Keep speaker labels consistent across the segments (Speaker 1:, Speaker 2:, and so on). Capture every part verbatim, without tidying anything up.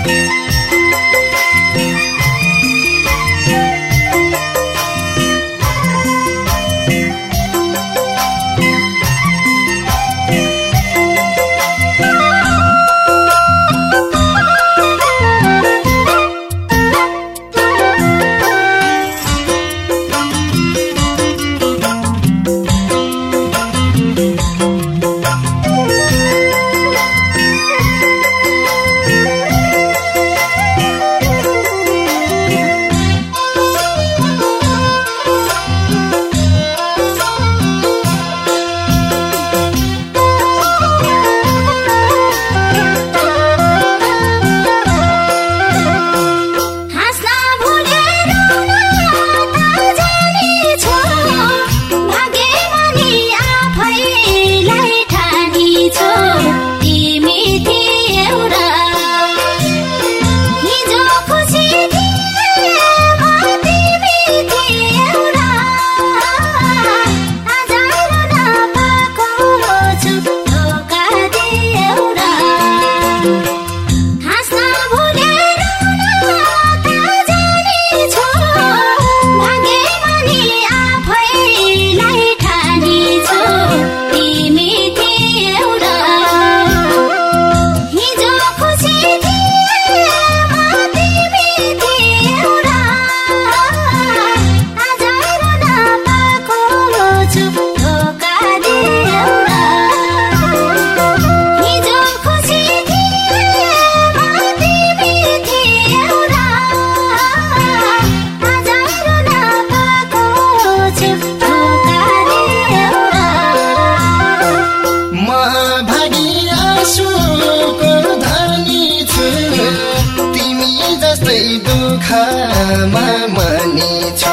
Speaker 1: दुःखमा मनी छु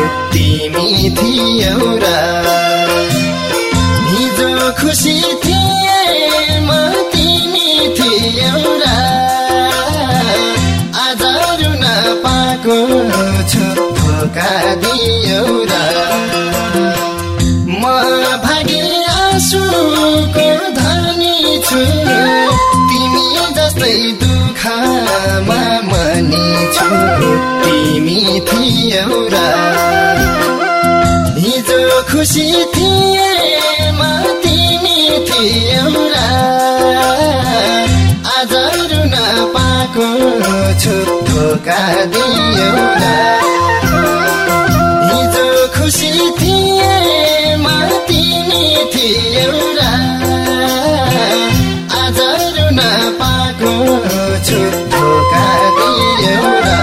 Speaker 1: तिमी थियौ र हिजो खुसी थिए म तिमी थियौ र आज रुन पाएको छु धोका दियौ र म भागी आँसुको धनी छु तिमी जस्तै दुःखमा मनी छु तिमी थियौ र हिजो खुसी थिए म तिमी थियौ र आज रुन पाएको छु धोका दियौ र हिजो खुसी थिए म तिमी थियौ र आज रुन पाएको छु धोका दियौ र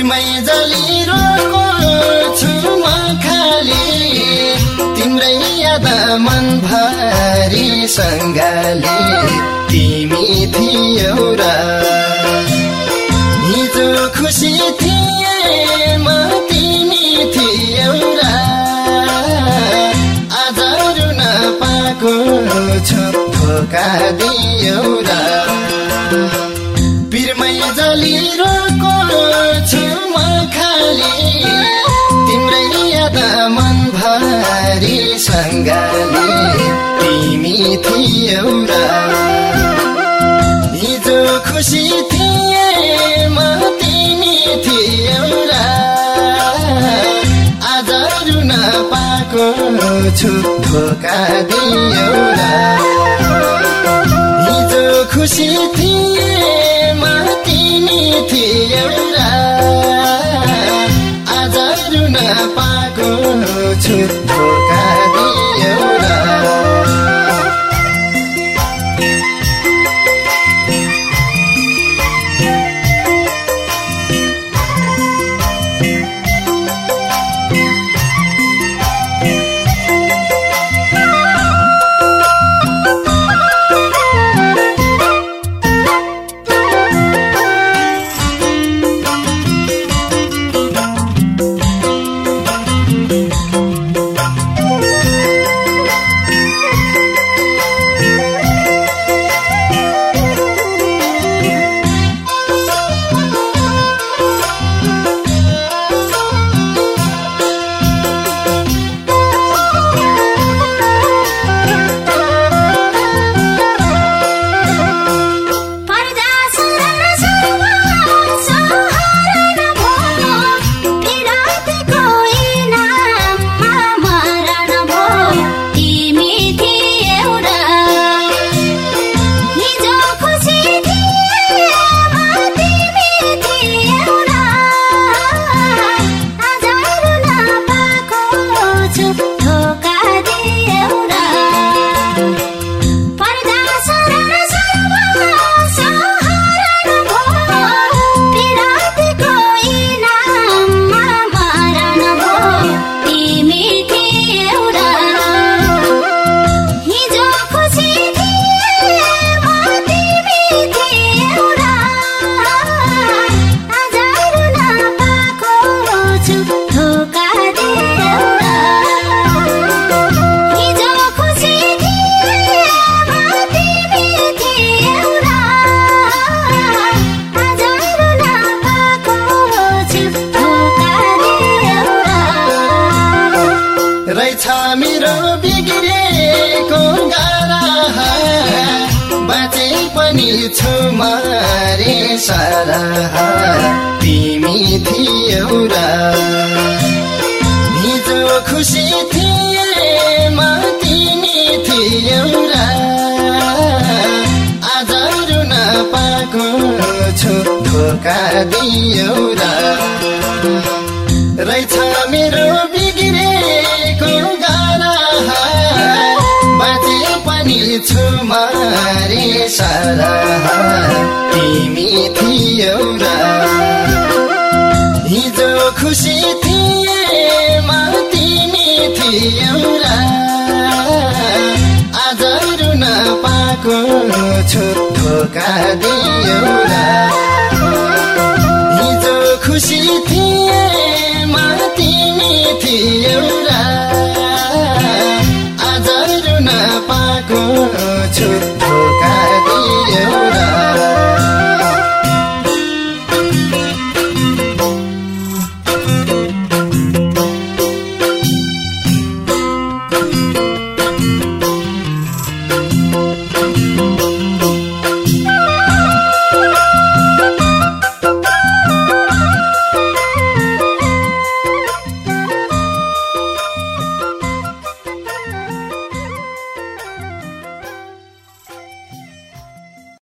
Speaker 1: पिरमै जलिरहेको छु म खाली तिम्रै याद मनभरि सँगले तिमी थियौ र हिजो खुसी थिए म तिमी थियौ र आज रुन पाएको छु धोका दियौ र पिरमै जलिरहेको छु म खाली तिम्रै याद मनभरि सँगले तिमी थियौ र हिजो खुसी थिए म तिमी थियौ र आज रुन पाएको छु धोका दियौ र हिजो खुसी थिए म तिमी थियौ र आज रुन पाएको छु धोका दियौ र मेरो बिग्रेको गारा बाँचे पनि छु मारे सारा तिमी थियौ र हिजो खुसी थिए म तिमी थियौ र आज रुन पाएको छु धोका दियौ र रहेछ मेरो बिग्रेको गारा बाँचे पनि छु मारे सारा तिमी थियौ र हिजो खुसी थिए म तिमी थियौ र आज रुन पाएको छु धोका दियौ र हिजो खुसी थिए म तिमी थियौ र आज रुन पाएको छु